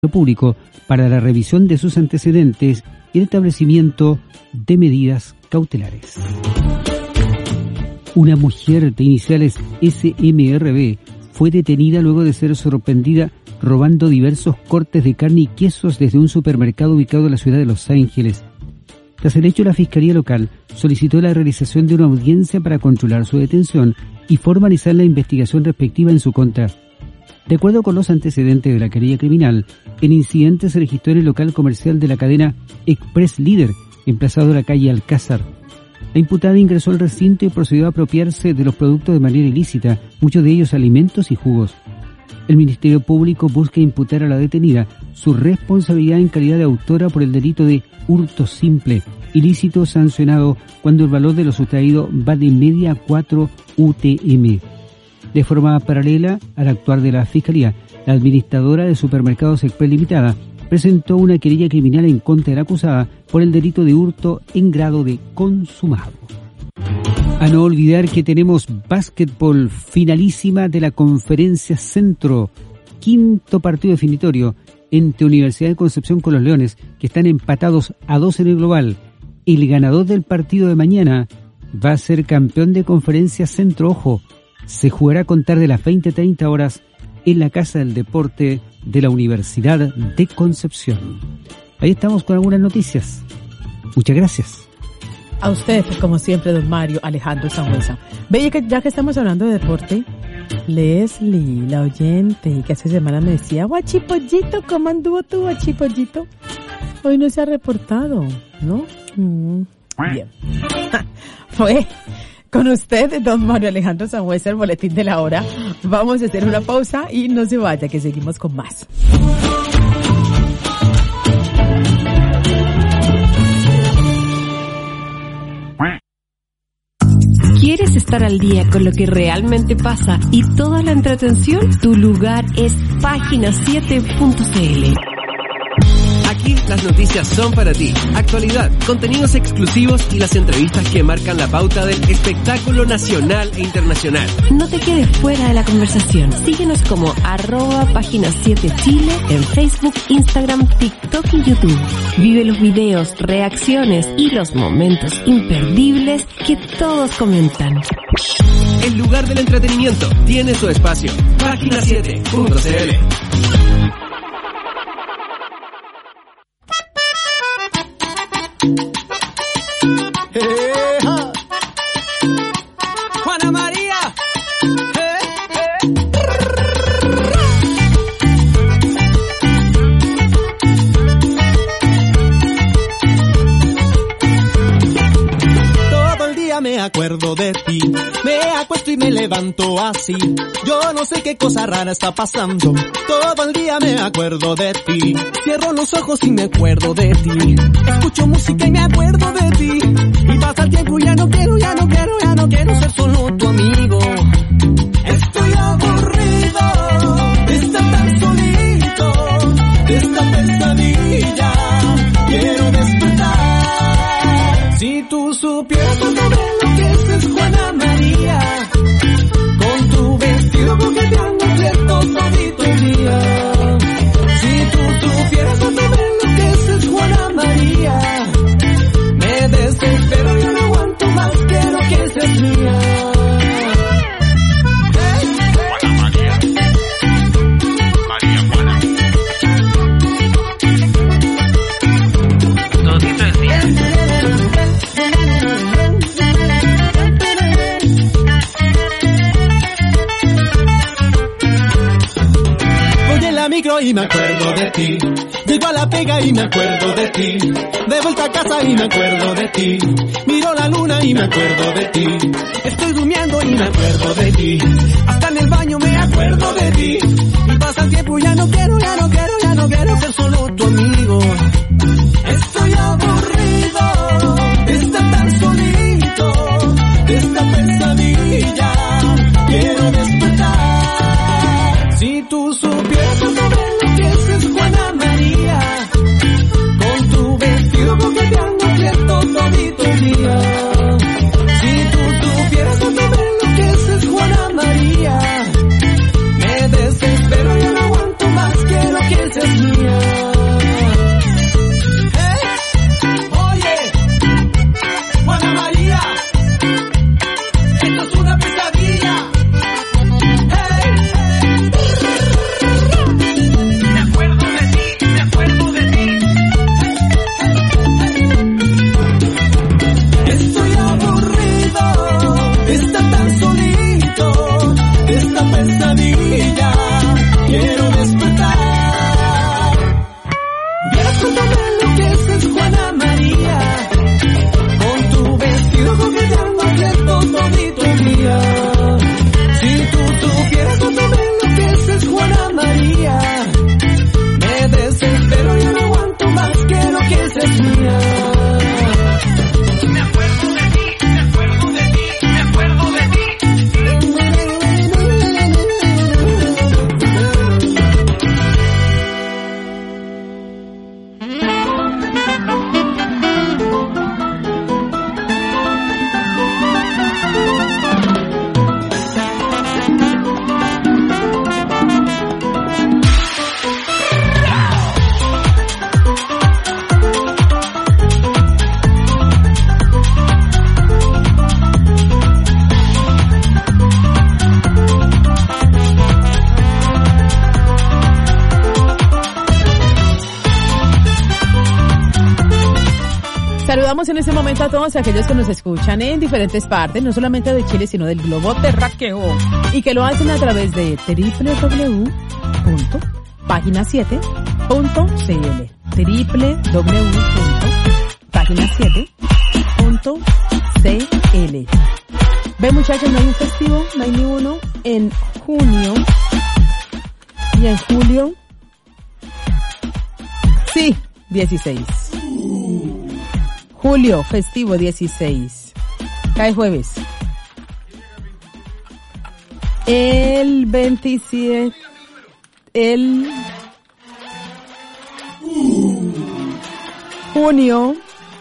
Público para la revisión de sus antecedentes y el establecimiento de medidas cautelares. Una mujer de iniciales SMRB fue detenida luego de ser sorprendida robando diversos cortes de carne y quesos desde un supermercado ubicado en la ciudad de Los Ángeles. Tras el hecho, la Fiscalía Local solicitó la realización de una audiencia para controlar su detención y formalizar la investigación respectiva en su contra. De acuerdo con los antecedentes de la querella criminal, el incidente se registró en el local comercial de la cadena Express Líder, emplazado en la calle Alcázar. La imputada ingresó al recinto y procedió a apropiarse de los productos de manera ilícita, muchos de ellos alimentos y jugos. El Ministerio Público busca imputar a la detenida su responsabilidad en calidad de autora por el delito de hurto simple, ilícito sancionado cuando el valor de lo sustraído va de media a 4 UTM. De forma paralela al actuar de la Fiscalía, la administradora de Supermercados Express Limitada presentó una querella criminal en contra de la acusada por el delito de hurto en grado de consumado. A no olvidar que tenemos básquetbol, finalísima de la Conferencia Centro, quinto partido definitorio entre Universidad de Concepción con los Leones, que están empatados a 2 en el global. El ganador del partido de mañana va a ser campeón de Conferencia Centro, ojo. Se jugará a contar de las 20:30 horas en la Casa del Deporte de la Universidad de Concepción. Ahí estamos con algunas noticias. Muchas gracias. A usted, como siempre, don Mario Alejandro Sangüesa. Ve, ya que estamos hablando de deporte, Leslie, la oyente, que hace semana me decía, Guachipollito, ¿cómo anduvo tu Guachipollito? Hoy no se ha reportado, ¿no? Bien. Fue... Con usted, don Mario Alejandro Sangüesa, el boletín de la hora. Vamos a hacer una pausa y no se vaya, que seguimos con más. ¿Quieres estar al día con lo que realmente pasa y toda la entretención? Tu lugar es Página7.cl. Aquí las noticias son para ti. Actualidad, contenidos exclusivos y las entrevistas que marcan la pauta del espectáculo nacional e internacional. No te quedes fuera de la conversación. Síguenos como @Página7Chile en Facebook, Instagram, TikTok y YouTube. Vive los videos, reacciones y los momentos imperdibles que todos comentan. El lugar del entretenimiento tiene su espacio. Página7.cl. Juana María. Todo el día me acuerdo de ti. Me acuesto y me levanto así. Yo no sé qué cosa rara está pasando. Todo el día me acuerdo de ti. Cierro los ojos y me acuerdo de ti. Escucho música y me acuerdo de ti. Y pasa el tiempo y ya no quiero ser solo tu amigo. Estoy aburrido de estar tan solito, de esta pesadilla. Quiero despertar. Si tú supieras cuánto me enloqueces, Juana María, con tu vestido coqueteando cierto todito el día. Si tú supieras cuánto me enloqueces, Juana María, me desespero, yo no aguanto más, quiero que seas mía. Juana María, María Juana, todito el día. Voy en la micro y me acuerdo de ti. Llego a la pega y me acuerdo de ti. De vuelta a casa y me acuerdo de ti. Miro la luna y me acuerdo de ti. Estoy durmiendo y me acuerdo de ti. Hasta en el baño me acuerdo de ti. Y pasa el tiempo y ya no quiero ser solo tu amigo. Estoy aburrido de estar tan solito, de esta pesadilla. Quiero despertar. Si tú supieras cuánto me enloqueces, Juana María, con tu vestido coqueteando cierto todito el día. Si tú supieras cuánto me enloqueces, Juana María, me desespero, yo no aguanto más, quiero que seas Saludamos en este momento a todos aquellos que nos escuchan en diferentes partes, no solamente de Chile, sino del globo terráqueo, y que lo hacen a través de www.pagina7.cl www.pagina7.cl. Ve, muchachos, no hay un festivo, no hay ni uno en junio, y en julio, sí, 16. Julio, festivo 16. Cae jueves. El 27. Julio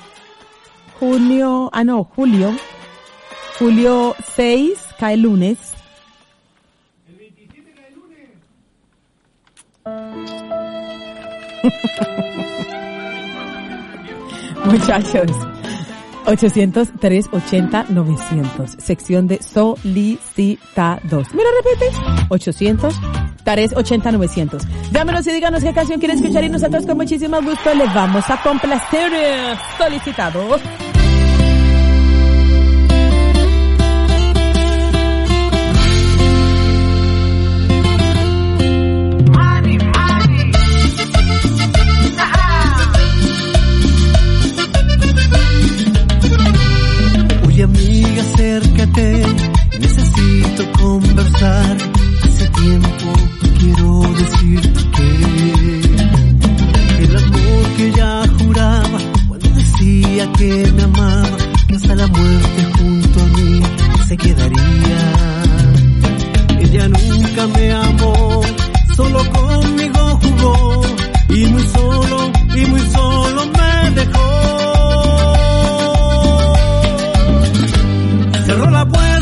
6 cae lunes. El 27 cae lunes. Muchachos, 800-380-900, sección de solicitados. ¿Me lo repite? 800-380-900. Llámenos y díganos qué canción quiere escuchar y nosotros con muchísimo gusto les vamos a complacer. Solicitados. Amiga, acércate, necesito conversar. Hace tiempo quiero decirte que el amor que ella juraba cuando decía que me amaba, que hasta la muerte junto a mí se quedaría. Ella nunca me amó, solo conmigo jugó y muy solo me dejó. Cerró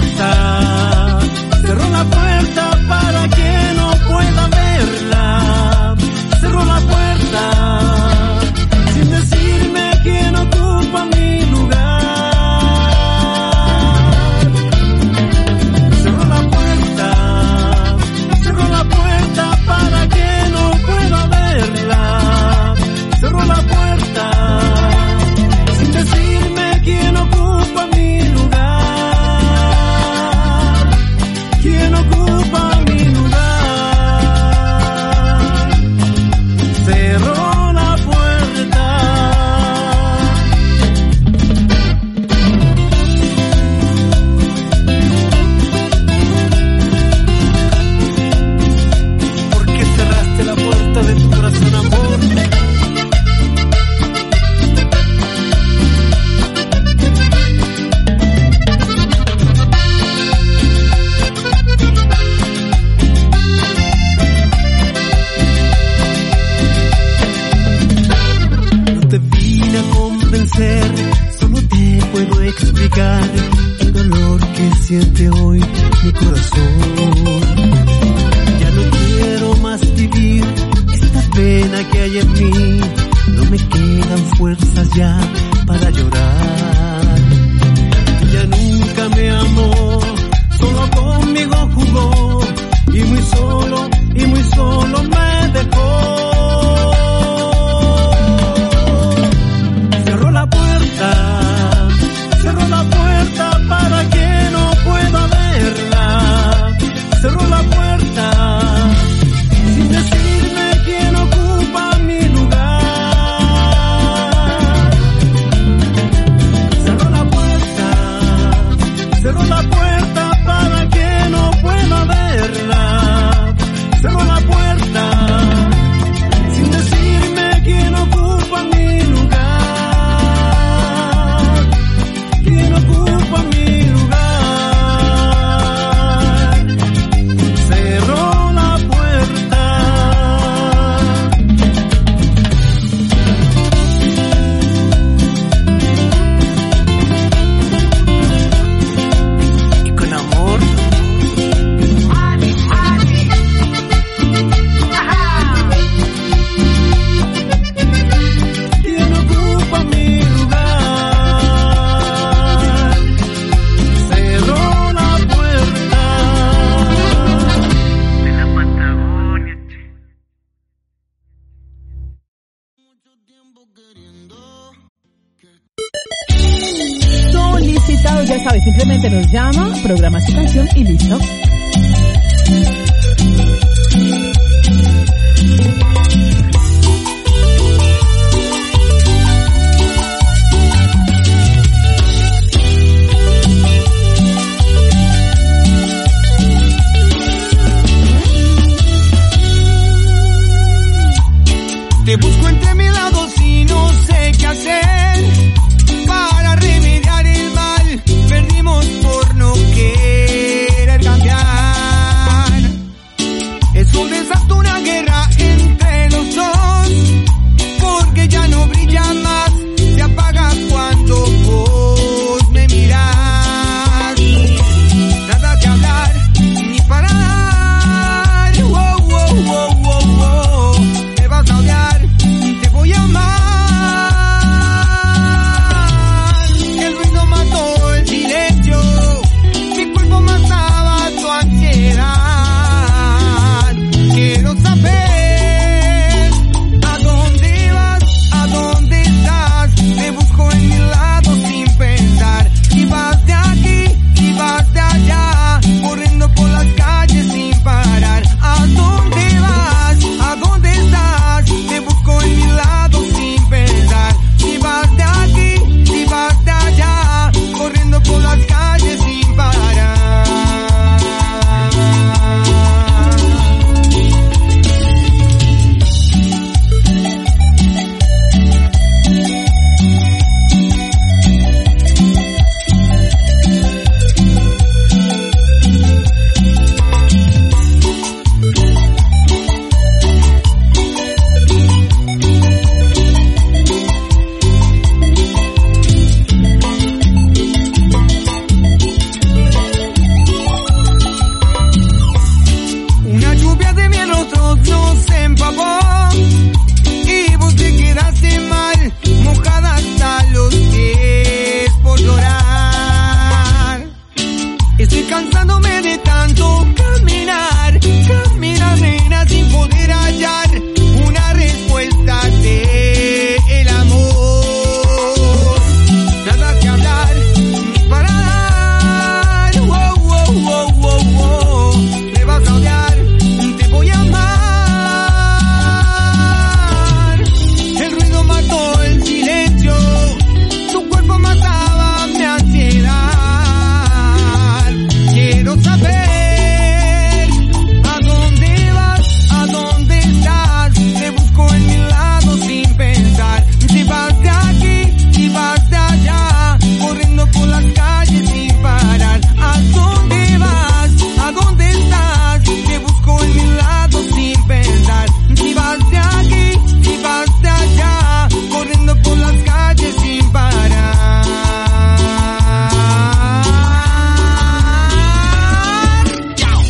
la puerta para que no pueda verla. Cerró la puerta sin decirme quién ocupa mi lugar. Cerró la puerta para que no pueda verla. Cerró la puerta sin decirme quién ocupa mi lugar. ¿Quién ocupa mi lugar? Cerró la puerta. ¿Por qué cerraste la puerta de tu corazón, amor? Solo te puedo explicar el dolor que siente hoy mi corazón. Ya no quiero más vivir esta pena que hay en mí. No me quedan fuerzas ya para llorar. Ya nunca me amó, solo conmigo jugó y muy solo me dejó. Cerró la puerta para que no pueda verla. Cerró la puerta sin decirme quién ocupa mi lugar. Cerró la puerta para que no pueda verla. Cerró la puerta sin decirme quién ocupa mi lugar. ¿Quién ocupa mi lugar? Cerró la puerta. Y con amor. ¿Quién ocupa mi lugar? Cerró la puerta de la Patagonia. Mucho tiempo queriendo que invitado, ya sabe, simplemente nos llama, programa su canción y listo. Te busco entre mis lados y no sé qué hacer para remediar el mal. Perdimos por no querer cambiar. Es un desastre, una guerra entre los dos, porque ya no brilla más, se apaga cuando vos me miras. Nada que hablar ni parar. Wow, wow, wow, wow, wow. Me vas a odiar, te voy a amar. El ruido mató el silencio, mi cuerpo mataba tu ansiedad. Quiero saber a dónde vas, a dónde estás. Te busco en mi lado sin pensar. Y vas de aquí y vas de allá, corriendo por las calles sin parar. ¿A dónde vas? ¿A dónde estás? Te busco en mi lado sin pensar. Si vas de aquí, si vas de allá, corriendo por las calles sin parar. Una lluvia de miel otros nos empapó y vos te quedaste mal, mojada hasta los pies por llorar. Estoy cansándome de tanto caminar, caminar nena sin poder hallar una respuesta de el amor. Nada que hablar ni parar. Wow, wow, wow, wow, wow. Me vas a odiar, te voy a amar. El ruido mató el silencio, tu cuerpo mataba mi ansiedad. Quiero saber a dónde vas, a dónde estás. Te busco en mi lado sin pensar. Si vas de aquí, si vas de allá, corriendo por las calles sin parar. ¿A dónde vas? ¿A dónde estás? Te busco en mi lado sin pensar. Si vas de aquí, si vas de allá, corriendo por las calles sin parar. Chao.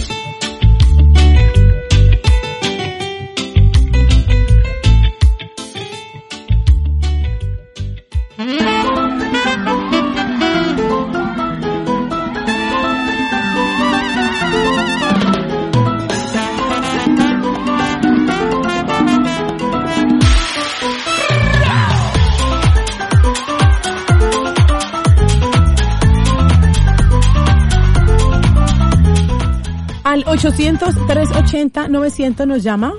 Al 800-380-900 nos llama.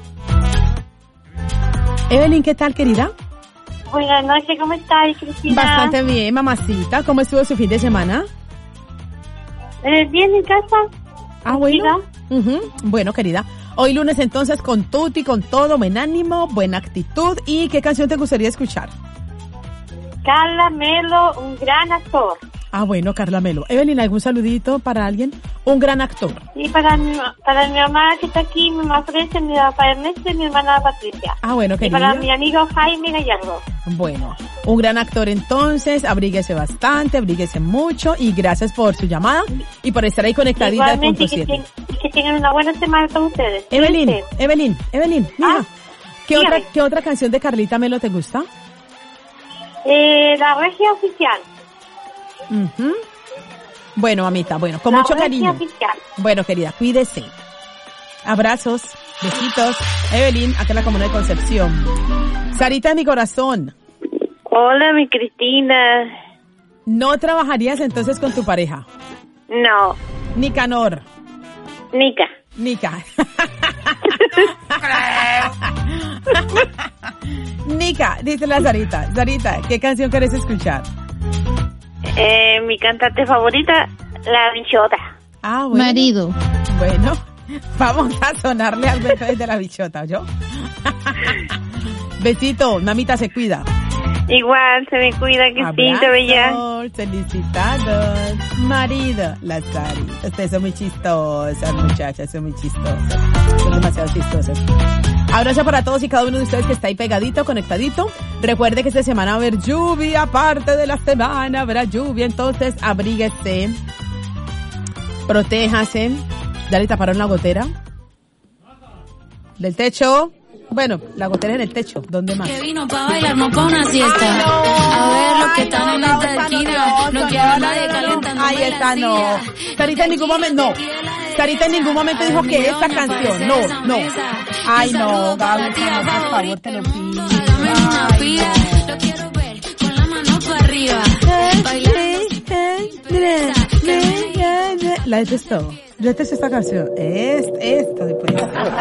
Evelyn, ¿qué tal, querida? Buenas noches, ¿cómo estás, Cristina? Bastante bien, mamacita. ¿Cómo estuvo su fin de semana? Bien en casa. Ah, bueno. Bueno, querida. Hoy lunes entonces con tutti, con todo, buen ánimo, buena actitud. ¿Y qué canción te gustaría escuchar? Carla Melo, un gran actor. Ah, bueno, Carla Melo. Evelyn, ¿algún saludito para alguien? Un gran actor. Y para mi mamá que está aquí, mi mamá Florencia, mi papá Ernesto y mi hermana Patricia. Ah, bueno, Y querida. para mi amigo Jaime Gallardo. Bueno, un gran actor entonces, abríguese bastante, abríguese mucho y gracias por su llamada y por estar ahí conectadita de Igualmente, punto que, 7. que tengan una buena semana todos ustedes. Evelyn, Cuídense. Evelyn, mija, Ah, ¿qué dígame. otra canción de Carlita Melo te gusta? La regia oficial. Ujú. Bueno, mamita, bueno, con La mucho regia cariño. oficial. Bueno, querida, cuídese. Abrazos, besitos. Evelyn, acá en la Comuna de Concepción. Sarita de mi corazón. Hola, mi Cristina. ¿No trabajarías entonces con tu pareja? No. Nicanor. Nica. Nica, dice la Sarita. Sarita, ¿qué canción quieres escuchar? Mi cantante favorita, La Bichota. Ah, bueno. Marido. Bueno, vamos a sonarle al beso de La Bichota, ¿yo? Besito, mamita se cuida. Igual, se me cuida, que pinta, bella. Felicitados. Marido, la Sari. Ustedes son muy chistosas, muchachas, son muy chistosas. Son demasiado chistosas. Abrazo para todos y cada uno de ustedes que está ahí pegadito, conectadito. Recuerde que esta semana va a haber lluvia, parte de la semana habrá lluvia, entonces abríguese, protéjase. ¿Ya le taparon la gotera? ¿Del techo? Bueno, la gotera en el techo, ¿dónde más? Que vino pa' bailar, no pa' una siesta. Ay, no, a ver los que están en esta esquina. No quiero a nadie calentando. Ahí está, no. Sarita en ningún momento, no. Sarita en ningún momento dijo que esta canción, no. Ay, no, Gaby, por favor, te lo pido. Lo quiero ver con la mano para arriba. La detesto. Yo detesto esta canción. Esto después.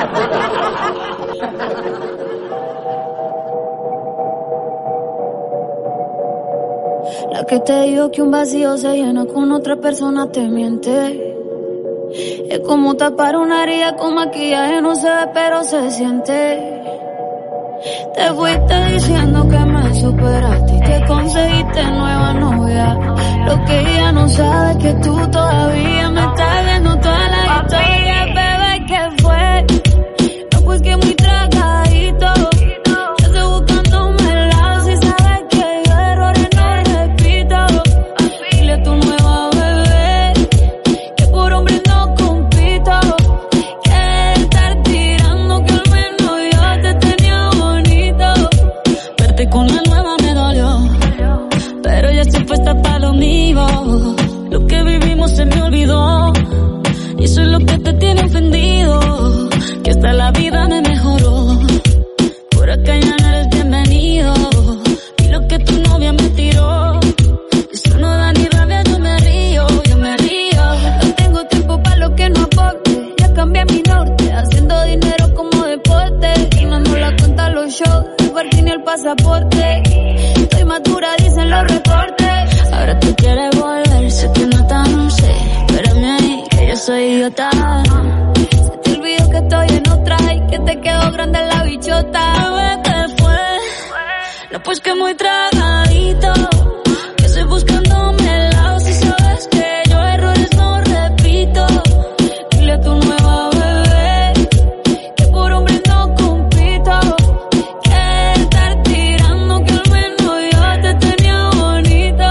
La que te dijo que un vacío se llena con otra persona te miente. Es como tapar una herida con maquillaje, no se ve pero se siente. Te fuiste diciendo que me superaste y que conseguiste nueva novia. Lo que ella no sabe es que tú todavía me estás viendo toda la historia. Bebé, ¿qué fue? No, pues que muy tragadito. Yo estoy buscándome el lado si sabes que yo errores no repito. Dile a tu nueva bebé que por hombre no compito. Que estar tirando que al menos yo te tenía bonito. Verte con la nueva me dolió, pero ya estoy puesta para lo mío. Lo que vivimos se me olvidó y eso es lo que te tiene ofendido. Que hasta la vida me mejoró. Por acá ya no eres bienvenido. Y lo que tu novia me tiró, eso no da ni rabia, yo me río. No tengo tiempo para lo que no aporte. Ya cambié mi norte, haciendo dinero como deporte. Y no la cuenta los shows, el parking ni el pasaporte. Estoy madura, dicen los reportes. Ahora tú quieres volver, sé que no tan sé. Espérame ahí, que yo soy idiota. Se te olvidó que estoy en otra y que te quedó grande la bichota. Bebé, ¿qué fue? No, pues que muy tragadito. Que estoy buscándome el lado si sabes que yo errores no repito. Dile a tu nueva bebé que por hombre no compito. Que estar tirando que al menos yo te tenía bonito.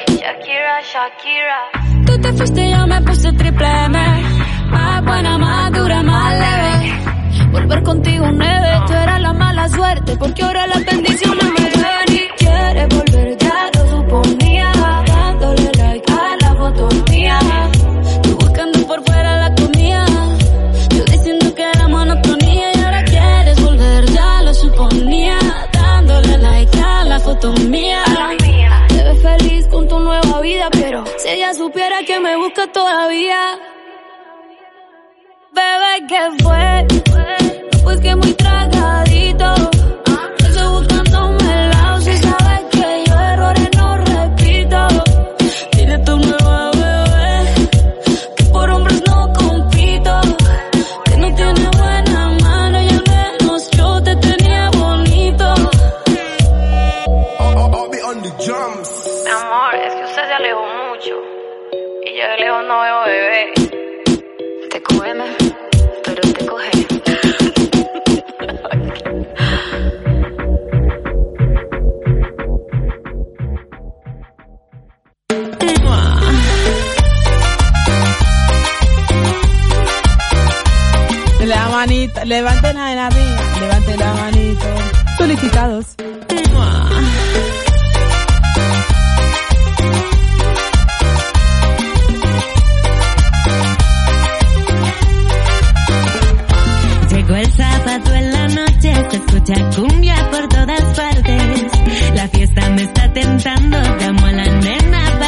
Shakira. Tú te fuiste y yo me puse triple M. Más buena, más dura, más leve. Volver contigo nueve. Tú eras la mala suerte porque ahora las bendiciones me ven. Y quieres volver, ya lo suponía. Dándole like a la foto mía. Tú buscando por fuera la comida. Yo diciendo que era monotonía. Y ahora quieres volver, ya lo suponía. Dándole like a la foto mía. Te ves feliz con tu nueva vida, pero si ella supiera que me busca todavía. Bebé, ¿qué fue? Pues que muy tragadito. Estoy buscándome el lado si sabes que yo errores no repito. Dile a tu nueva bebé que por hombres no compito. Que no tiene buena mano y al menos yo te tenía bonito. Mi amor, es que usted se alejó mucho y yo de lejos no veo bebé. Te cógeme, pero te coge. La manita, levanten la de la mía, levanten la manito. Solicitados. Llegó el sábado en la noche, se escucha cumbia por todas partes. La fiesta me está tentando, llamo a la nena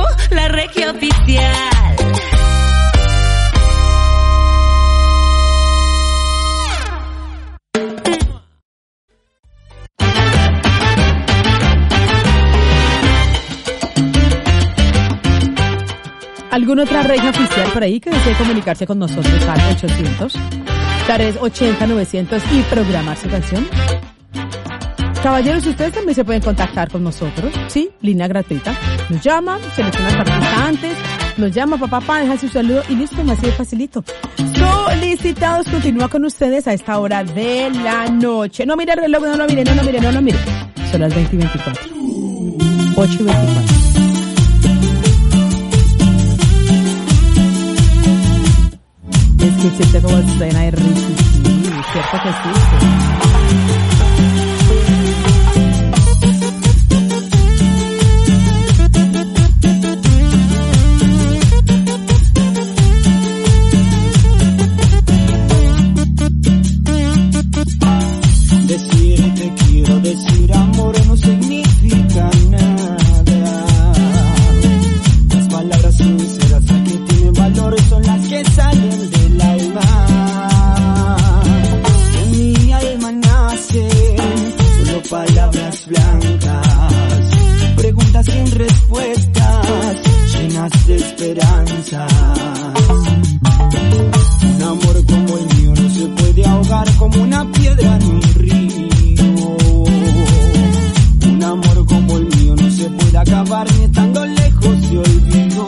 la regia oficial. ¿Alguna otra regia oficial por ahí que desee comunicarse con nosotros al 800-380-900 y programar su canción? Caballeros, ustedes también se pueden contactar con nosotros, ¿sí? Línea gratuita. Nos llama, selecciona el artista antes, nos llama, papá, deja su saludo y listo, así de facilito. Solicitados, continúa con ustedes a esta hora de la noche. No mire el reloj, no lo mire. Son las 20:24. 8:24. Es que siente como suena de Ricky, sí, cierto que sí. Decirte quiero, decir amor no significa nada. Las palabras sinceras que tienen valor son las que salen del alma. En mi alma nacen solo palabras blancas, preguntas sin respuestas, llenas de esperanzas. Un amor como el mío no se puede ahogar como una piedra en un río. Un amor como el mío no se puede acabar ni estando lejos de olvido.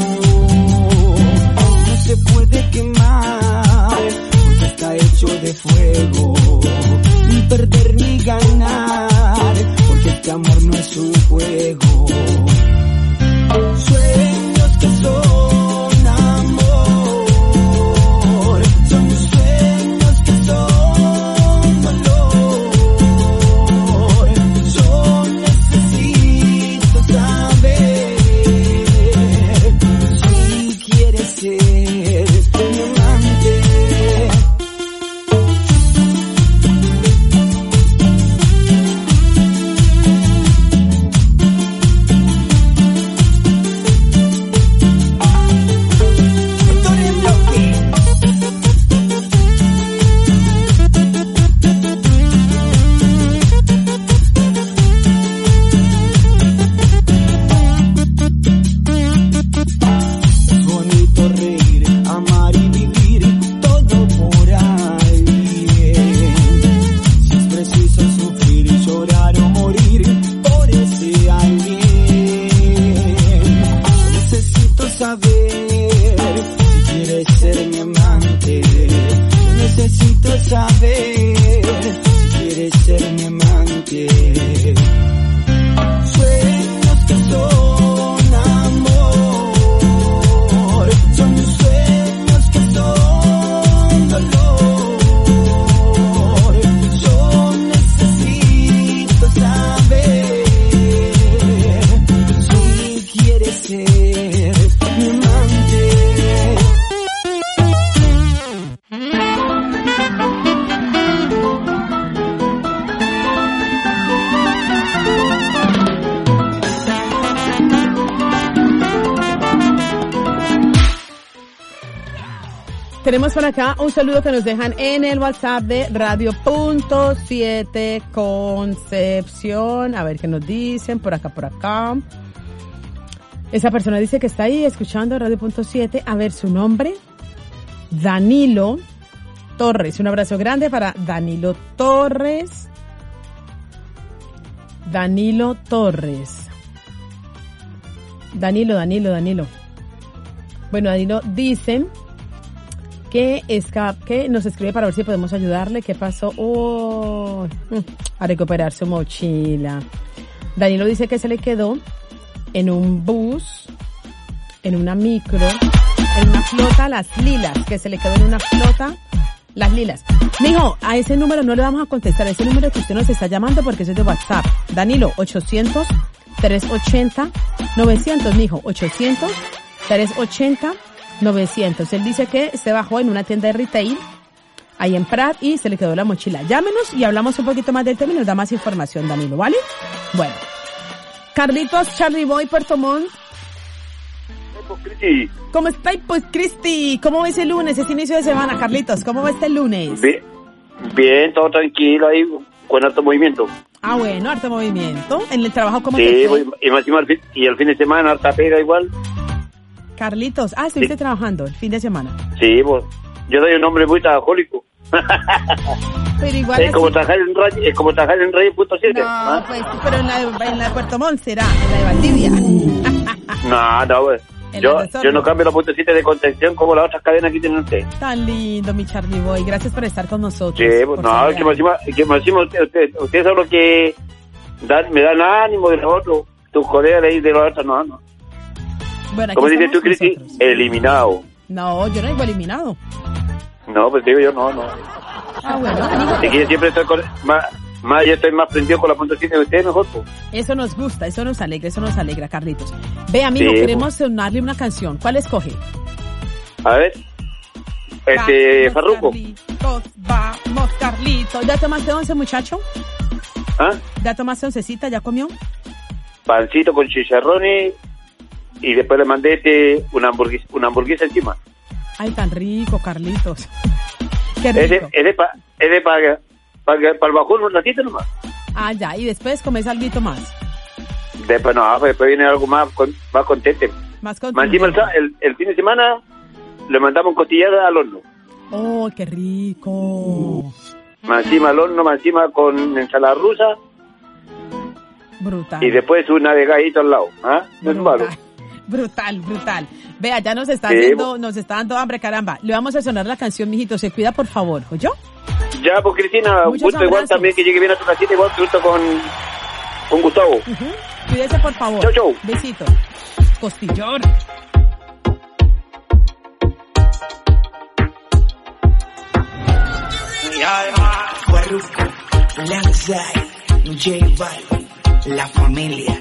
No se puede quemar porque está hecho de fuego, ni perder ni ganar porque este amor no es un juego. Sueños que son amor, son sueños que son dolor. Yo necesito saber si quieres ser mi amante. Tenemos por acá un saludo que nos dejan en el WhatsApp de Radio.7 Concepción. A ver qué nos dicen por acá. Esa persona dice que está ahí escuchando Radio.7. A ver su nombre. Danilo Torres. Un abrazo grande para Danilo Torres. Danilo. Bueno, Danilo dice que nos escribe para ver si podemos ayudarle. ¿Qué pasó? A recuperar su mochila. Danilo dice que se le quedó en un bus, en una micro, en una flota Las Lilas, que se le quedó en una flota Las Lilas. Mijo, a ese número no le vamos a contestar, ese número que usted nos está llamando porque ese es de WhatsApp. Danilo, 800-380-900, mijo, 800-380-900. Él dice que se bajó en una tienda de retail ahí en Prat y se le quedó la mochila. Llámenos y hablamos un poquito más del tema y nos da más información, Danilo, ¿vale? Bueno, Carlitos Charlie Boy Puerto Montt pues, Cristi? ¿Cómo estáis, pues, Cristi? ¿Cómo ves el lunes, ese inicio de semana, Carlitos? ¿Cómo va este lunes? Bien, todo tranquilo ahí, con harto movimiento. Ah, bueno, harto movimiento. ¿En el trabajo cómo sí, te fue? Y el fin de semana, harta pega igual. Carlitos, estuviste trabajando el fin de semana. Sí, pues, yo soy un hombre muy trabajólico. Pero igual es como trabajar en Rey.7. No, pues, pero en la de Puerto Montt será, en la de Valdivia. No, pues. Yo no cambio la .7 de contención como las otras cadenas que tienen ustedes. Tan lindo, mi Charlie Boy. Gracias por estar con nosotros. Sí, pues, no, que me encima ustedes son los que me dan ánimo de los otros. Tus colegas ahí de los otros, no. Bueno, ¿cómo dices tú, Cristi? Eliminado. No, yo no digo eliminado. No, pues digo yo, no. Bueno, es que yo siempre estoy yo estoy más prendido con la .7 de ustedes, mejor, pues. Eso nos gusta, eso nos alegra, Carlitos. Ve, amigo, queremos sonarle una canción. ¿Cuál escoge? A ver. Farruko. Vamos, Carlitos. ¿Ya tomaste once, muchacho? ¿Ah? ¿Ya tomaste oncecita? ¿Ya comió? Pancito con chicharrones y después le mandé una hamburguesa encima. Ay, tan rico, Carlitos. Qué rico. Es de para el bajón un ratito nomás. Ah, ya, y después comes algo más. Después viene algo más contente. Más contente. Encima el fin de semana le mandamos costillada al horno. Oh, qué rico. Más encima al horno, más encima con ensalada rusa. Brutal. Y después una de gallito al lado. No es malo. Brutal. Vea, ya nos está dando hambre, caramba. Le vamos a sonar la canción, mijito. Se cuida, por favor, ¿oyó? Ya, pues, Cristina, un gusto igual también que llegue bien a tu casita, igual que gusto con Gustavo. Cuídese, por favor. Chau. Besito. Costillón. Farruko, Lanzai, J Balvin, La Familia,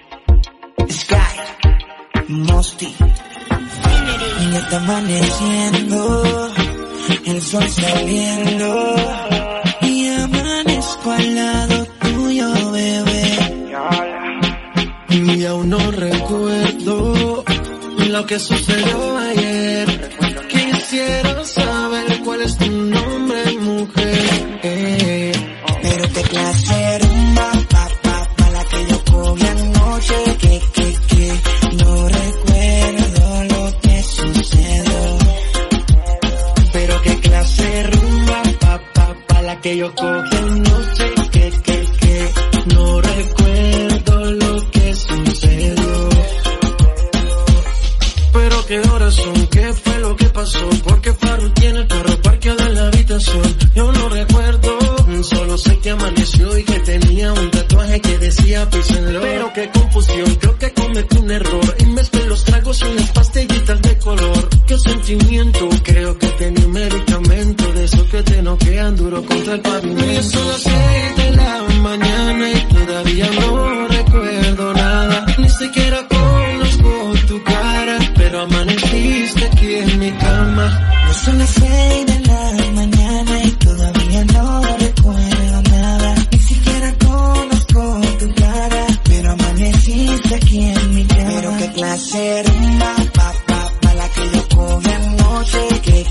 Sky, Mosty. Y está amaneciendo, el sol saliendo, y amanezco al lado tuyo, bebé. Y aún no recuerdo lo que sucedió ayer. Quisiera saber cuál es tu nombre, mujer. Pero qué clase rumba, pa la que yo cogí anoche, que no recuerdo lo que sucedió. Pero qué clase rumba, pa la que yo cogí anoche, que no recuerdo lo que sucedió. Pero qué horas son, qué fue lo que pasó, porque Farru tiene el carro parqueado en la habitación. Yo no recuerdo, solo sé que amaneció y que tenía un tatuaje que decía Peace and Love. Pero qué confusión, creo que cometí un error y mezclé los tragos y las pastillitas de color. Qué sentimiento, creo que tenía un medicamento de esos que te noquean duro contra el pavimento. Y son las 6 de la mañana y todavía no recuerdo nada, ni siquiera conozco tu cara, pero amaneciste aquí en mi cama. No son las 6 de la mañana y todavía no recuerdo nada, ni siquiera conozco tu cara, pero amaneciste aquí en mi cama. Pero qué clase rumba, pa la que yo cogí anoche, que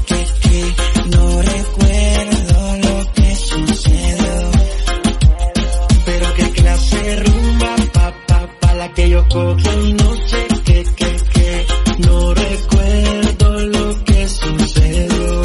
no recuerdo lo que sucedió. Pero qué clase rumba, pa la que yo cogí anoche, que no recuerdo lo que sucedió.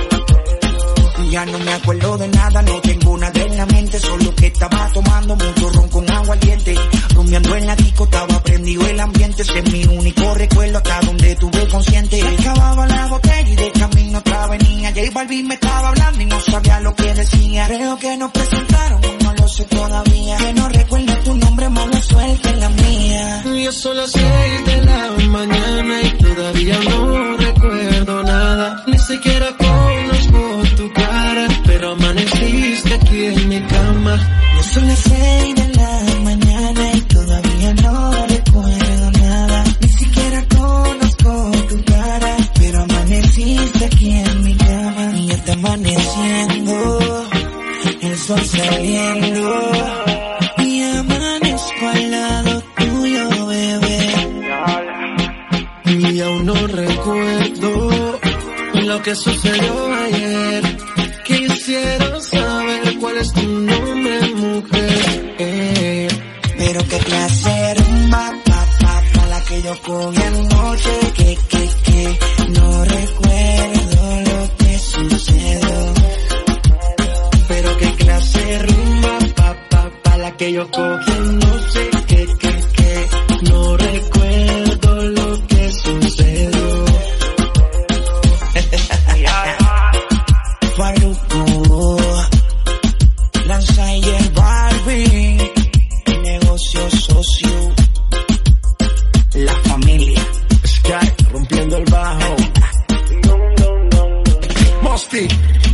Ya no me acuerdo de nada, no tengo nada en la mente, solo que estaba tomando mucho ron con agua caliente. Rumiando en la disco, estaba prendido el ambiente, ese es mi único recuerdo hasta donde estuve consciente. Acababa la botella y de camino otra venía, J Balvin me estaba hablando y no sabía lo que decía. Creo que nos presentaron, no lo sé todavía, que no recuerdo tu nombre, mala suerte en la mía. Ya son las 6 de la mañana y todavía no recuerdo nada, ni siquiera conozco tu cara, pero amaneciste aquí en mi cama. Ya son las 6 de la mañana y todavía no recuerdo nada, ni siquiera conozco tu cara, pero amaneciste aquí en mi cama. Y ya está amaneciendo, el sol saliendo, y amanezco al lado tuyo, bebé. Y que sucedió ayer. Quisiera saber cuál es tu nombre, mujer. Pero qué clase de rumba, pa la que yo cogí anoche, que no recuerdo lo que sucedió. Pero qué clase de rumba, pa la que yo cogí anoche, que no recuerdo lo que sucedió. Farruko, Lanza y el Barbie, el negocio socio, la familia. Sky rompiendo el bajo. Mosty.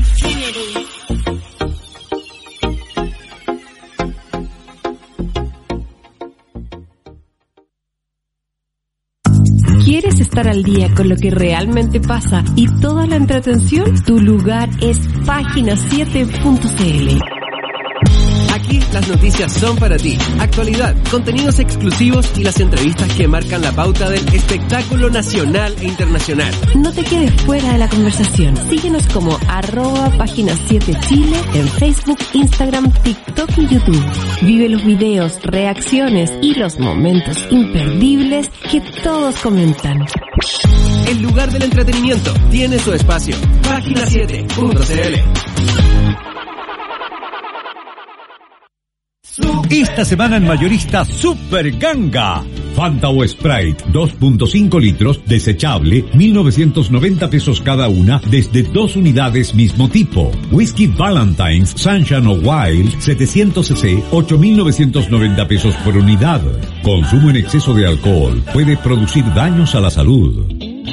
¿Quieres estar al día con lo que realmente pasa y toda la entretención? Tu lugar es página7.cl. Aquí las noticias son para ti. Actualidad, contenidos exclusivos y las entrevistas que marcan la pauta del espectáculo nacional e internacional. No te quedes fuera de la conversación. Síguenos como @página7chile en Facebook, Instagram, TikTok y YouTube. Vive los videos, reacciones y los momentos imperdibles que todos comentan. El lugar del entretenimiento tiene su espacio. Página7.cl. Esta semana en mayorista Super Ganga. Fanta o Sprite 2.5 litros desechable, 1.990 pesos cada una, desde 2 unidades mismo tipo. Whisky Valentine's Sunshine o Wild 700 cc, 8.990 pesos por unidad. Consumo en exceso de alcohol puede producir daños a la salud.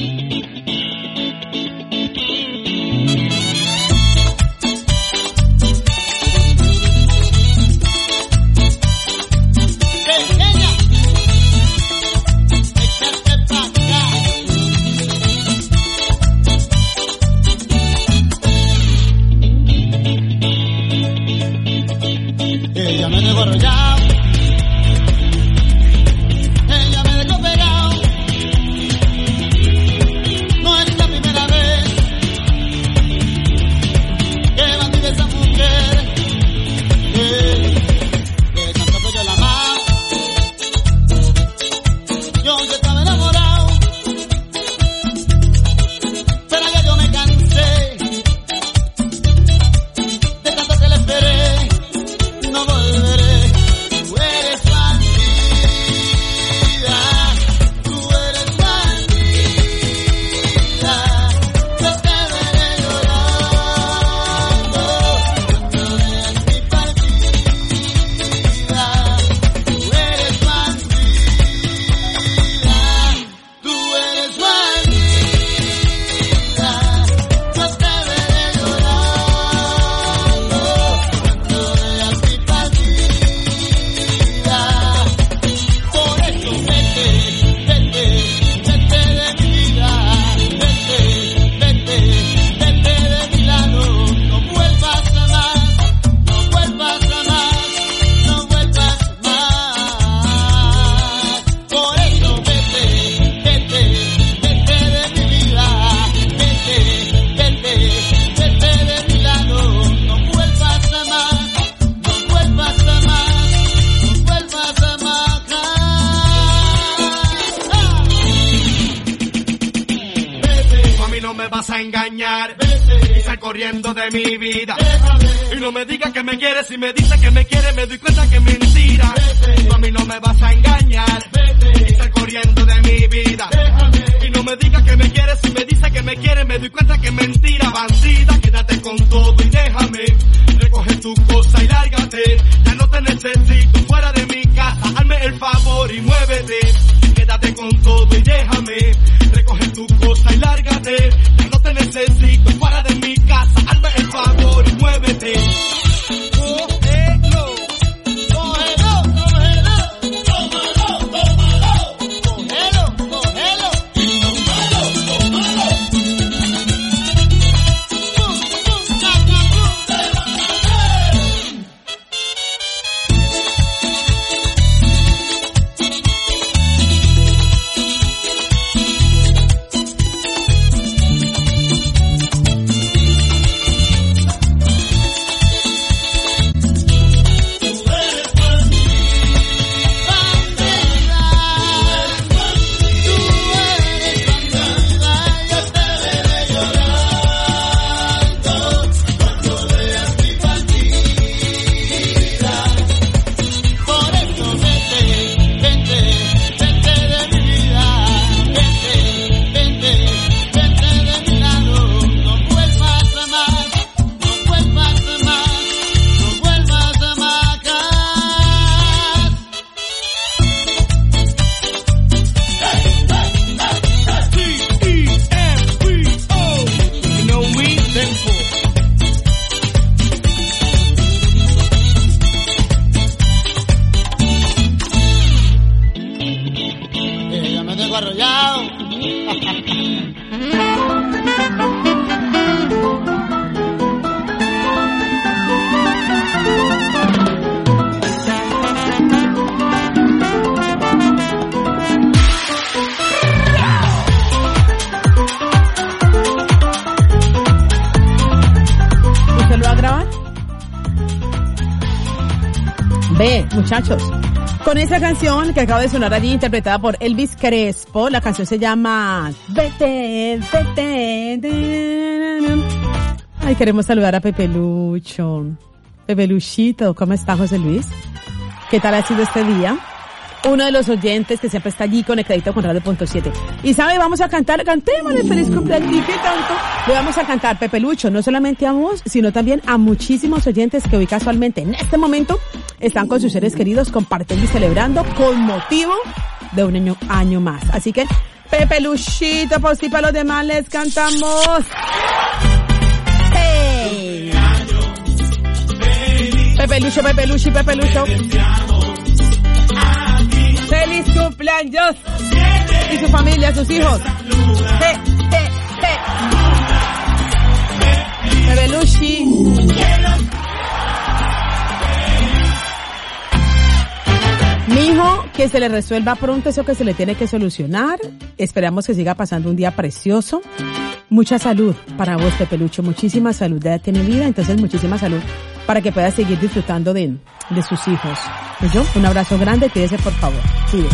corriendo de mi vida. Y no me digas que me quieres, si me dices que me quieres, me doy cuenta que es mentira. Tú a mí no me vas a engañar, y estar corriendo de mi vida. Y no me digas que me quieres, si me dices que me quieres, me doy cuenta que es mentira. Bandida, quédate con todo y déjame, recoge tu cosa y lárgate. Ya no te necesito fuera de mi casa, hazme el favor y muévete. Quédate con todo y déjame, recoge tu cosa y lárgate. Ya no te necesito fuera de mi casa, hazme el favor y muévete. arrollado. ¿Usted lo va a grabar? Ve, muchachos, con esa canción que acaba de sonar allí, interpretada por Elvis Crespo, la canción se llama Vete, vete. Ay, queremos saludar a Pepe Lucho. Pepe Luchito, ¿cómo está, José Luis? ¿Qué tal ha sido este día? Uno de los oyentes que siempre está allí conectadito con Radio.7. Y sabe, vamos a cantar, cantémosle feliz cumpleaños, ¿qué tanto? Le vamos a cantar, Pepe Lucho, no solamente a vos, sino también a muchísimos oyentes que hoy casualmente en este momento están con sus seres queridos compartiendo y celebrando con motivo de un año más. Así que, Pepe Luchito, por si para los demás les cantamos. ¡Hey! Pepe Lucho, Pepe Lucho, Pepe Lucho. ¡Feliz cumpleaños! Y su familia, sus hijos. Pepe Luchi. Mijo, que se le resuelva pronto eso que se le tiene que solucionar. Esperamos que siga pasando un día precioso. Mucha salud para vos, Pepe Lucho. Muchísima salud. Ya tiene vida, entonces muchísima salud para que pueda seguir disfrutando de sus hijos. ¿Yo? Un abrazo grande. Cuídese, por favor. Cuídese.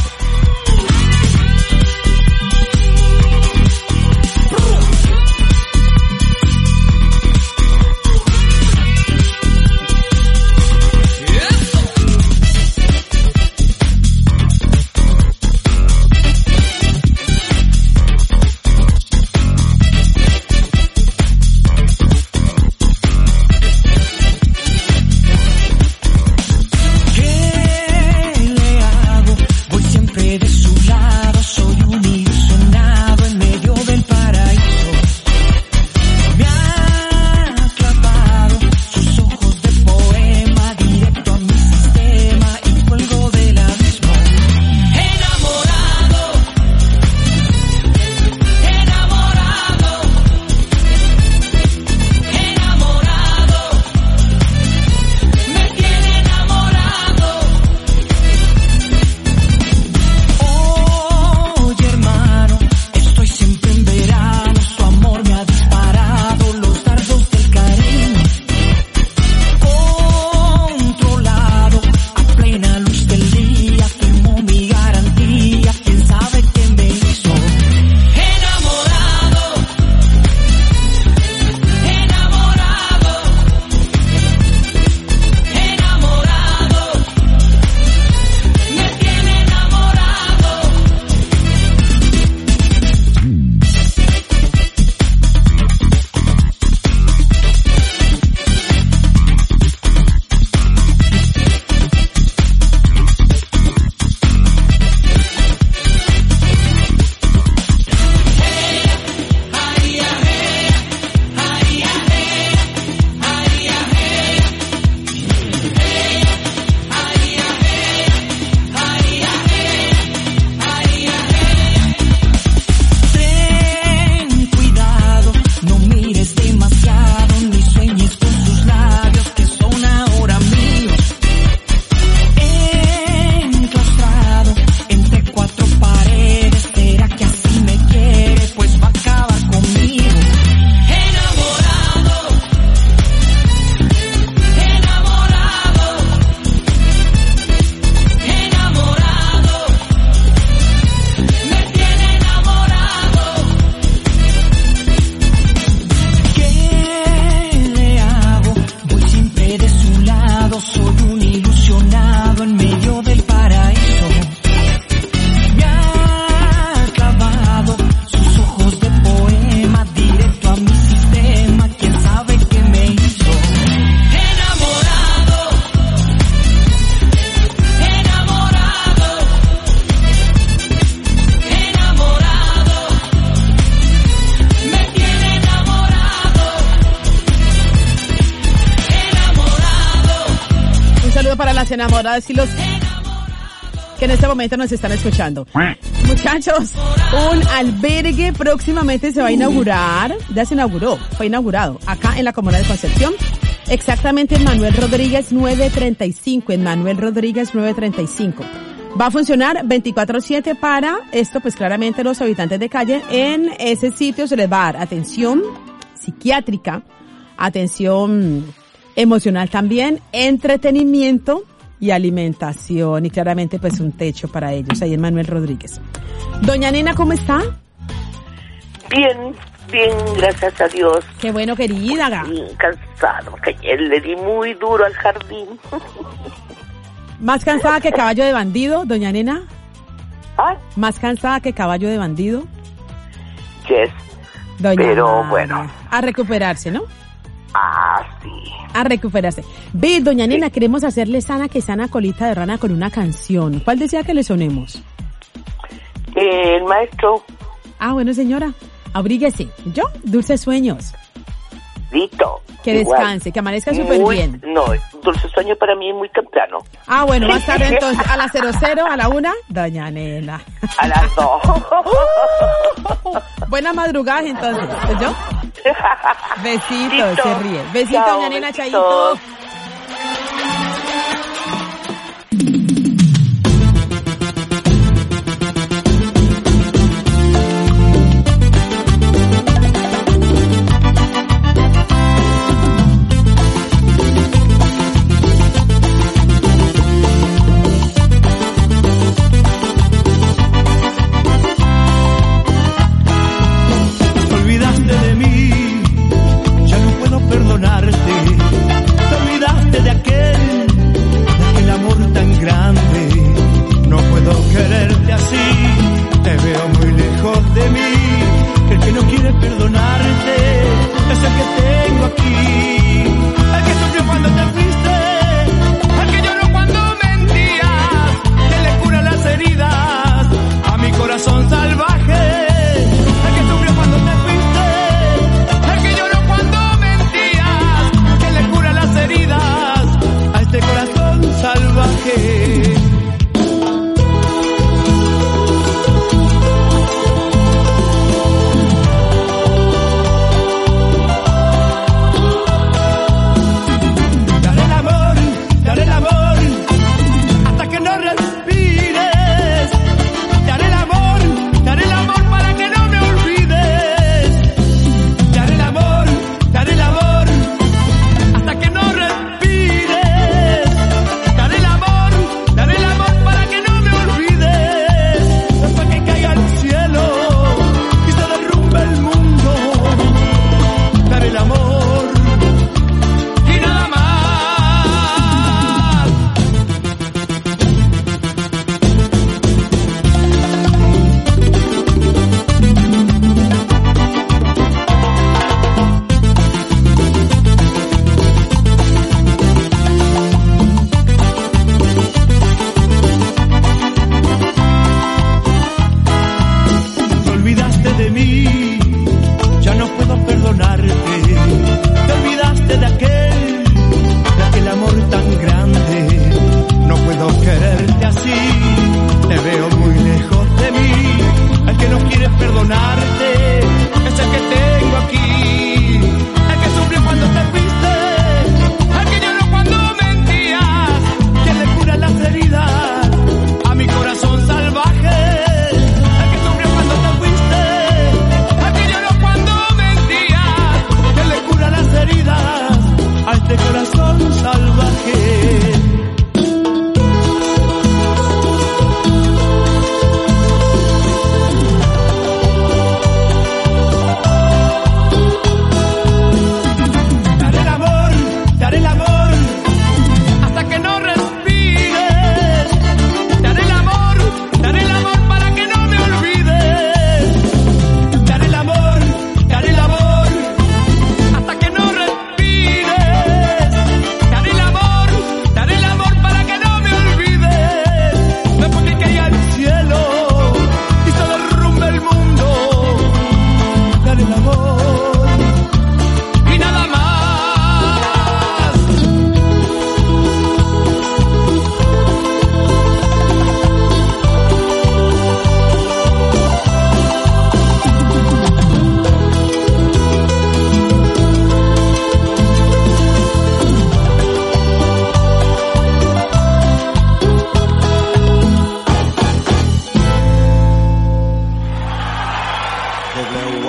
Enamoradas y los que en este momento nos están escuchando. Muchachos, un albergue próximamente se va a inaugurar, ya se inauguró, fue inaugurado acá en la Comuna de Concepción, exactamente en Manuel Rodríguez 935, Va a funcionar 24/7 para esto, pues claramente los habitantes de calle. En ese sitio se les va a dar atención psiquiátrica, atención emocional también, entretenimiento y alimentación y claramente pues un techo para ellos ahí en Manuel Rodríguez. Doña Nena, ¿cómo está? Bien, gracias a Dios. Qué bueno, querida. Cansado, que ayer le di muy duro al jardín. ¿Más cansada que caballo de bandido, doña Nena? ¿Ah? ¿Más cansada que caballo de bandido? Yes. Doña Pero Nena, bueno. a recuperarse, ¿no? Ah, sí. A recuperarse. Ve, doña Nena, queremos hacerle sana que sana colita de rana con una canción. ¿Cuál desea que le sonemos? El maestro. Ah, bueno, señora. Abríguese. Yo, dulces sueños. Listo. Que Igual. Descanse, que amanezca súper bien. No, dulce sueño para mí es muy temprano. Ah, bueno, más tarde entonces, a las 00, a la 1, doña Nena. A las 2. Buena madrugada entonces, ¿yo? Besitos, se ríe. Besito, Chao, doña Nena, besitos. chaito.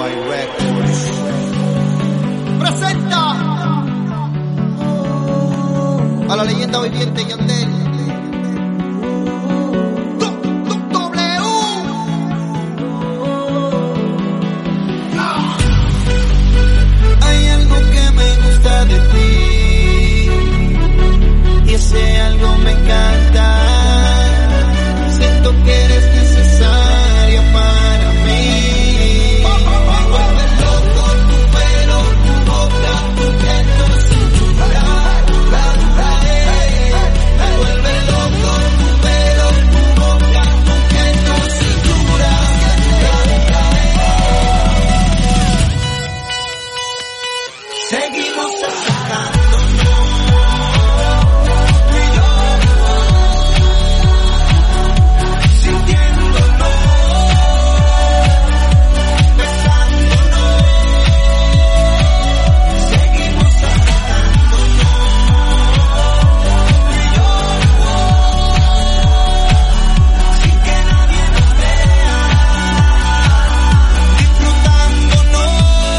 White Records presenta a la leyenda viviente Yandel. Hay algo que me gusta de ti y ese algo me encanta. Siento que eres necesaria para mí. Me vuelve loco tu pelo, tu boca, tu piel, tu cintura. Me vuelve loco tu pelo, tu boca, tu piel, tu cintura. Seguimos acercándonos, tú y yo, sintiéndonos, besándonos. Seguimos acercándonos, tú y yo, sin que nadie nos vea, disfrutándonos.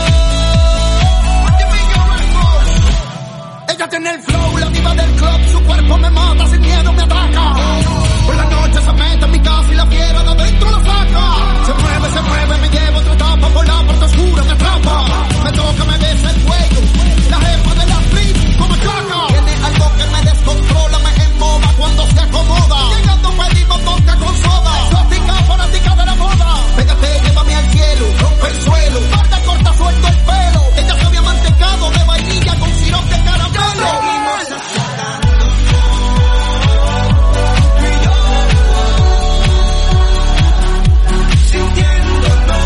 Ella tiene el flow, la diva del club, su cuerpo me mata, sin miedo me ataca. Por la noche se mete en mi casa y la fiera de adentro la saca. Se mueve, me lleva otra etapa, por la puerta oscura me atrapa. Me toca, me besa el cuello, la jefa de la street, como caca. Tiene algo que me descontrola, me emboba cuando se acomoda. Llegando pedimos vodka con soda, exótica, fanática de la moda. Pégate, llévame al cielo, rompe el suelo, barda corta, suelto el pelo. Ella se había mantecado de vainilla con sirope de caramelo. Seguimos acercándonos, tú y yo, sintiéndonos,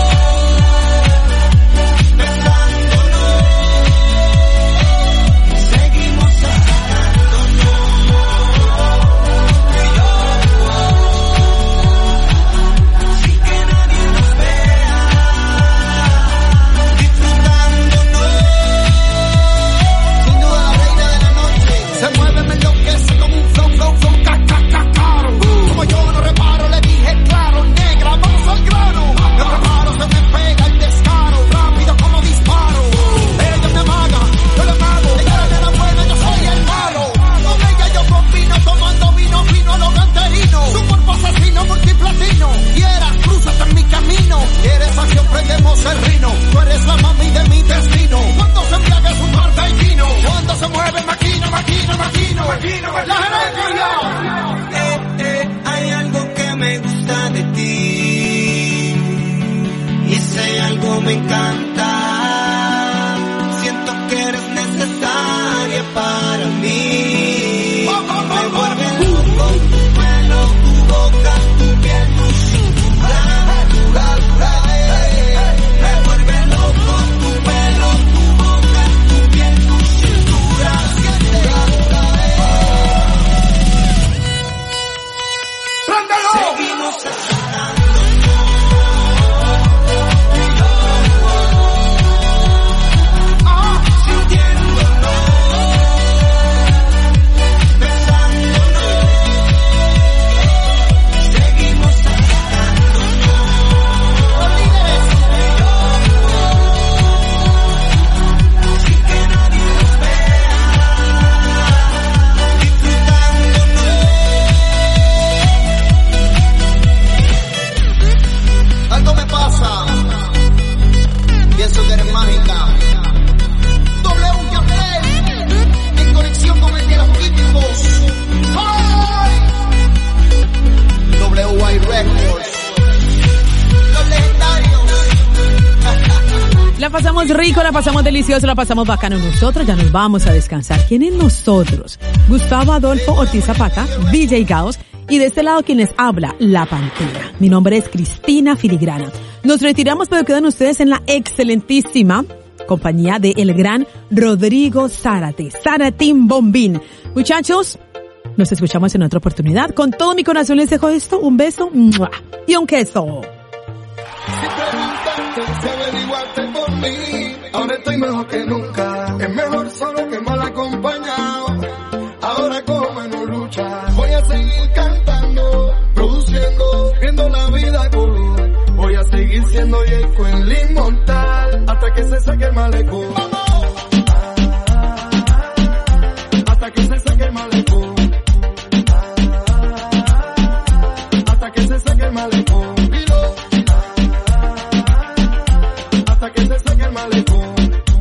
besándonos. Seguimos acercándonos, tú y yo, sin que nadie nos vea, disfrutándonos. Sin duda la reina de la noche se mueve, me enloquece como un flow, caro. Como yo no reparo, le dije claro, negra, vamos al grano. Me preparo, se me pega el descaro, rápido como disparo. Ella me amaga, yo la amago. Ella es la buena, yo soy el malo. Con ella yo combino, tomando vino, fino a lo canterino. Su cuerpo asesino, multiplatino. Quieras, cruzas en mi camino. Quieres acción, prendemos el rino. Tú eres la mami de mi destino. Cuando se embriaga es un partidino. Cuando se mueve, maquino. La jerarquía. Hay algo que me gusta de ti y ese algo me encanta. Siento que eres necesaria para mí. Me vuelve loco tu pelo, tu boca, tu piel, tu cintura. Me vuelve loco tu pelo, tu boca, tu piel, tu cintura. Seguimos acercándonos, tú y yo, sintiéndonos, besándonos. Seguimos acercándonos, sin que nadie nos vea, disfrutándonos. Algo me pasa, pienso que eres mágica. W Yandel, en conexión con el de los químicos. ¡Ay! WY Records, los legendarios. La pasamos rico, la pasamos delicioso, la pasamos bacano. Nosotros ya nos vamos a descansar. ¿Quién es nosotros? Gustavo Adolfo Ortiz Zapata, DJ Gaos. Y de este lado quien les habla, La Pantera. Mi nombre es Cristina Filigrana. Nos retiramos, pero quedan ustedes en la excelentísima compañía de el gran Rodrigo Zárate, Zaratín Bombín. Muchachos, nos escuchamos en otra oportunidad. Con todo mi corazón les dejo esto, un beso y un queso. Si averiguaste por mí, ahora estoy mejor que nunca. Es mejor solo que mal acompañado. Ahora como en lucha, voy a seguir cantando, produciendo, viendo la vida color. Voy a seguir siendo Yeco en Limón. que se seque el malecón. Hasta que se seque el malecón. Hasta que se seque el malecón. Hasta que se seque el malecón.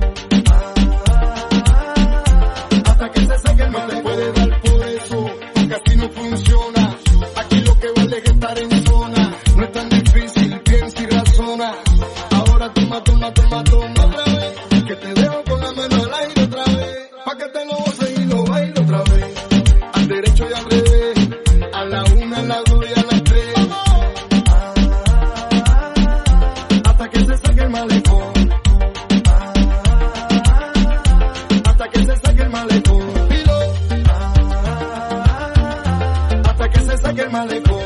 Hasta que se seque el malecón. No te puede dar por eso, porque así no funciona. Aquí lo que vale es estar en zona. No es tan difícil, piensa y razona. Ahora toma, toma, toma, toma otra vez. Que te dejo con la mano al aire otra vez. Pa' que te lo goces y lo baile otra vez. Al derecho y al revés. A la una, a las dos y a las tres. Hasta que se saque el malecón. Hasta que se saque el malecón. Hasta que se saque el malecón.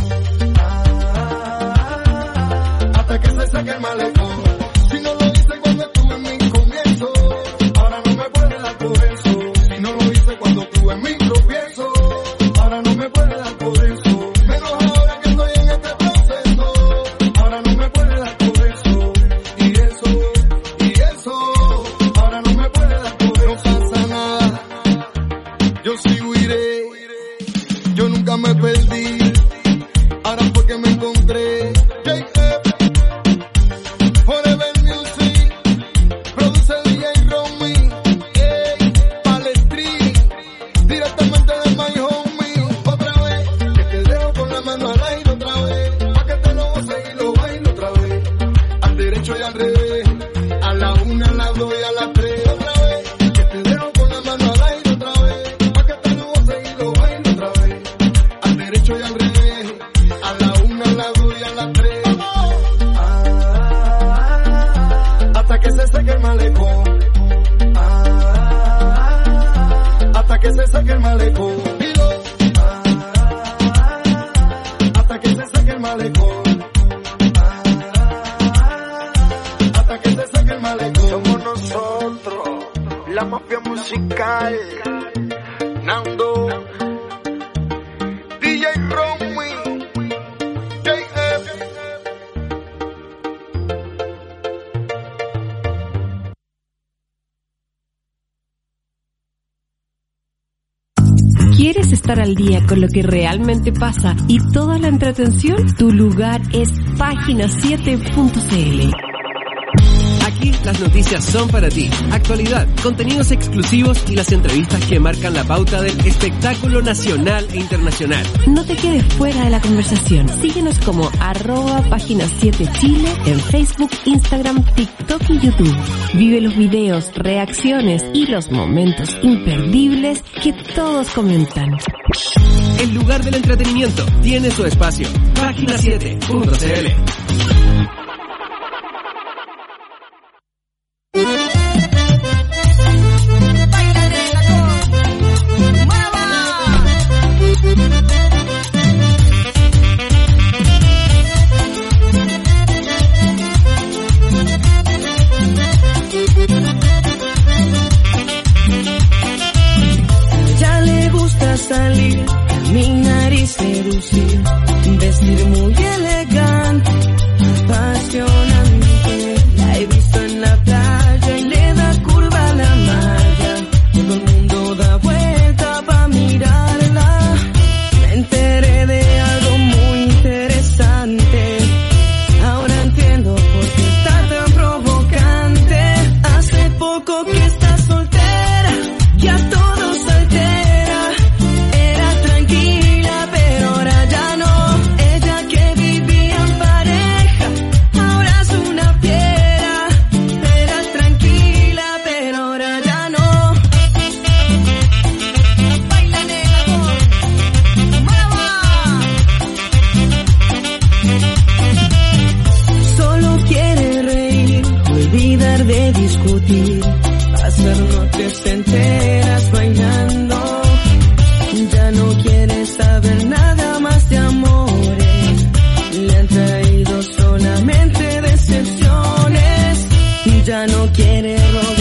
Hasta que se saque el malecón. Si no lo hice cuando estuve en mi comienzo, ahora no me puede dar por eso. Si no lo hice cuando estuve en mi tropiezo, ahora no me puede dar por eso. Menos ahora que estoy en este proceso, ahora no me puede dar por eso. Y eso, ahora no me puede dar por eso. No pasa nada, yo sigo iré, yo nunca me perdí. Ahora fue que me encontré. Forever Music, produce DJ Romy, Palestri, directamente de My Homie. Otra vez, que te dejo con la mano al aire otra vez. Pa' que te lo goces y lo baile otra vez. Al derecho y al revés, a la una, a las dos y a las tres. Otra vez, que te dejo con la mano al aire otra vez. Pa' que te lo goces y lo baile otra vez. Al derecho y al revés, a la una, a las dos y a las tres. Hasta que se seque el malecón. Hasta que se seque el malecón. Hasta que se seque el malecón. Hasta que se seque el malecón. Somos nosotros, la mafia musical. Nando, DJ Romy, JF. ¿Quieres estar al día con lo que realmente pasa y toda la entretención? Tu lugar es página7.cl. Aquí las noticias son para ti. Actualidad, contenidos exclusivos y las entrevistas que marcan la pauta del espectáculo nacional e internacional. No te quedes fuera de la conversación. Síguenos como @página7chile en Facebook, Instagram, TikTok y YouTube. Vive los videos, reacciones y los momentos imperdibles que todos comentan. El lugar del entretenimiento tiene su espacio. Página7.cl. Ya le gusta salir, caminar y seducir, vestir muy elegante, apasionante. La he visto en la playa y le da curva a la malla. Todo el mundo da vuelta pa' mirarla. Me enteré de algo muy interesante. Ahora entiendo por qué está tan provocante. Hace poco que está soltera y a todos altera. Era tranquila pero ahora ya no. Ella que vivía en pareja ahora es una fiera. Era tranquila pero ahora ya no. Baila nena, mueva. Solo quiere reír, olvidar de discutir, pasar noches enteras bailando. Ya no quiere saber nada más de amores. Le han traído solamente decepciones. Ya no quiere rogar.